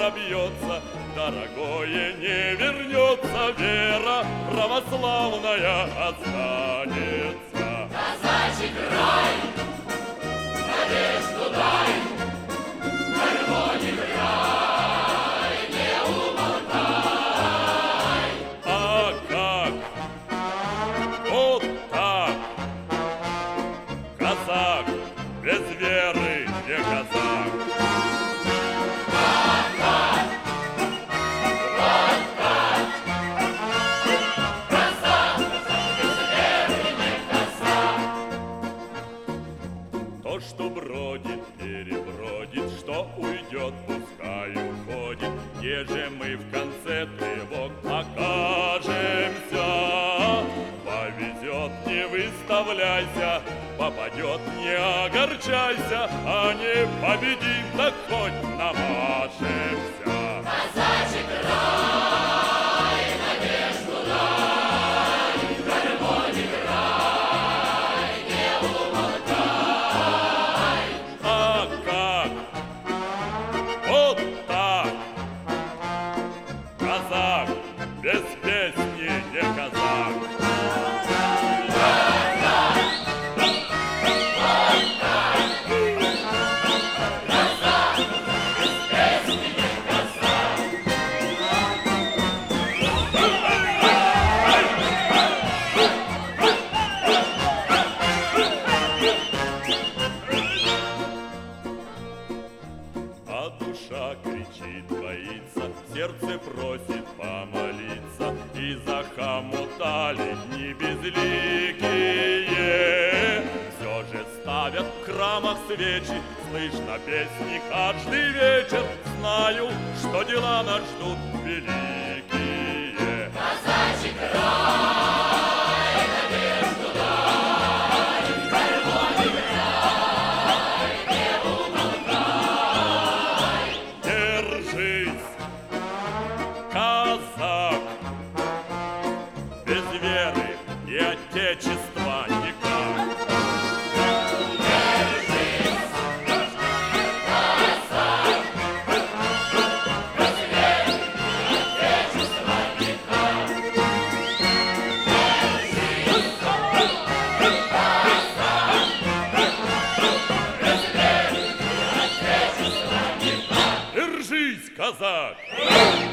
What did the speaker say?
пробьется, дорогое не вернется, вера православная останется. Казачий край, надежду дай, гармоний край, не умолкай. А как? Вот так. Казак без веры не казак. То, что бродит, перебродит, что уйдет, пускай уходит, еже мы в конце тревог окажемся. Повезет, не выставляйся, попадет, не огорчайся, а не победим, так хоть намажемся. Казачий край, надежду дай, гармоний край, не умолкай. А как? Вот так. Казак без песни не казак. А душа кричит, боится, сердце просит помолиться, и захомутали дни безликие. Все же ставят в храмах свечи, слышно песни каждый вечер. Знаю, что дела нас ждут великие. Казачий край, надежду дай, гармоний край, не умолкай. Держись, казак, без веры и отечества никак. Держись, казак, без веры и отечества никак. Держись, казак, без веры и отечества никак. Держись, казак!